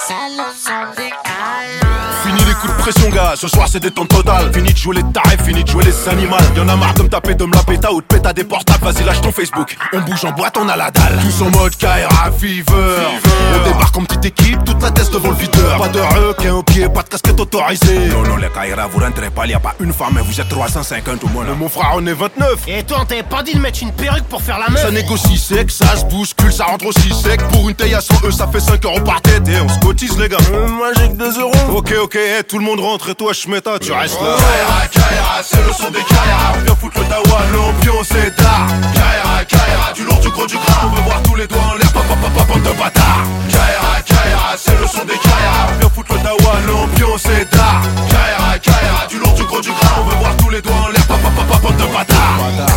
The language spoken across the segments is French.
Fini les coups de pression gars, ce soir c'est détente totale. Fini de jouer les tarifs, fini de jouer les animaux. Y'en a marre de me taper, de me la péta ou de péta des portables. Vas-y lâche ton Facebook, on bouge en boîte, on a la dalle. Tous en mode Kaira Fever. On débarque en petite équipe, toute la tête devant le videur. Pas de requin au pied, pas de casquette autorisée. Non les Kaira, vous rentrez pas, y'a pas une femme mais vous êtes 350 au moins là. Mais mon frère on est 29. Et toi on t'avait pas dit de mettre une perruque pour faire la meuf? Ça négocie sec, ça se bouscule, ça rentre aussi sec. Pour une taille à 100 ça fait 5 € par tête. Et on se cotise les gars. Moi j'ai que 2 €. Ok, tout le monde rentre et toi Shmeta, tu restes là. Kaira, c'est le son des Kaira. Viens foutre le tawa, l'ambiance est d'art. Kaira, du lourd, du gros, du gras. On veut voir tous les doigts en l'air, bande de bâtards. Kaira, c'est le son des Kaira. Viens foutre le tawa, l'ambiance est d'art. Kaira, du lourd, du gros, du gras. On veut voir tous les doigts en l'air, bande de bâtards.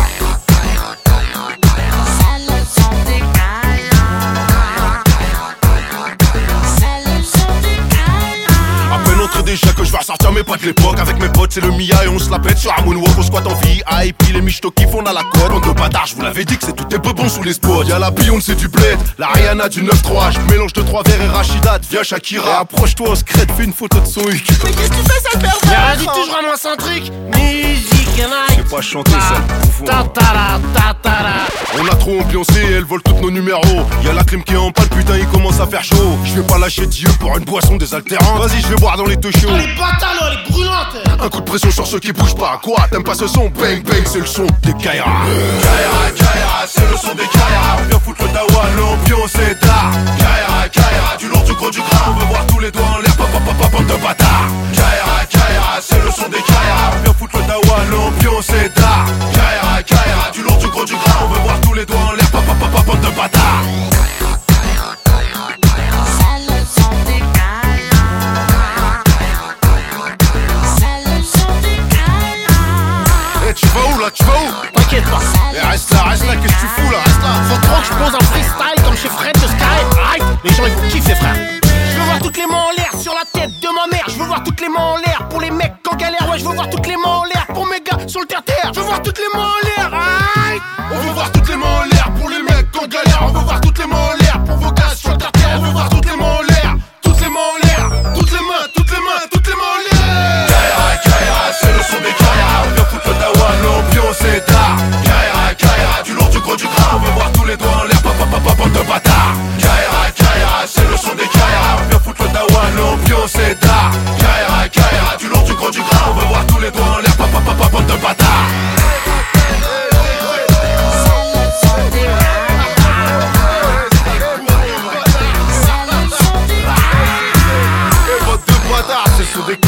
Déjà que je vais ressortir mes potes de l'époque. Avec mes potes c'est le Mia et on se la pète sur un moonwalk. On squatte en VIP, les michto kiffent, on a la cote. Bande de bâtards, je vous l'avais dit que c'est tout est peu bon sous les spots. Y'a la Beyoncé du bled, la Rihanna du 9-3. Je mélange de 3 verres et Rachida, viens Shakira. Approche-toi au secret, fais une photo de son huc. Mais qu'est-ce que tu fais ça pervers? J'ai rien dit tout, je ramasse un truc. Musique night. C'est pas chanter ça, tatara, tatara. On a trop ambiancé, elles volent tous nos numéros. Y'a la clim qui est en panne, putain il commence à faire chaud. Je vais pas lâcher Dieu pour une boisson désaltérante. Vas-y je vais boire dans les deux chauds. Oh les bâtards là, elle est brûlante. Un coup de pression sur ceux qui bougent pas. Quoi, t'aimes pas ce son? Bang bang, c'est le son des Kaira. Kaira, c'est le son des Kaira. Viens foutre le tawa, l'ambiance est d'art. Kaira, du lourd, du gros, du gras. On veut voir tous les doigts en l'air, bande de bâtards. Kaira, c'est le son des Kaira. Viens foutre le tawa, l'ambiance est d'art. Kaira, du lourd, du gros, du gras. On veut voir tous les doigts en l'air, bande de bâtards. Tu vas où là, tu vas où? T'inquiète pas. Mais reste là, qu'est-ce que tu fous là? Reste là. Faut trop que je pose un freestyle comme chez Fred de Sky. Aïe, les gens ils vont kiffer frère. Je veux voir toutes les mains en l'air sur la tête de ma mère. Je veux voir toutes les mains en l'air pour les mecs en galère. Ouais, je veux voir toutes les mains en l'air pour mes gars sur le terre-terre. Je veux voir toutes les mains en l'air. Aïe. On veut voir toutes les mains en l'air pour les mecs en galère. On veut voir toutes les mains en l'air pour vos gars sur le terre-terre. On veut voir toutes les mains en l'air. Toutes les mains en l'air. Toutes les mains, toutes les mains, toutes les mains en l'air. Kaira, c'est le son des Kaira. Viens foutre le tawa, l'ambiance est d'art. Kaira, du lourd, du gros, du gras. On veut voir tous les doigts en l'air, bande de bâtards. Kaira, c'est le son des Kaira. Viens foutre le tawa, l'ambiance est d'art. Kaira, du lourd, du gros, du gras. On veut voir tous les doigts en l'air, bande de bâtards. Et bande de bâtards, c'est sur des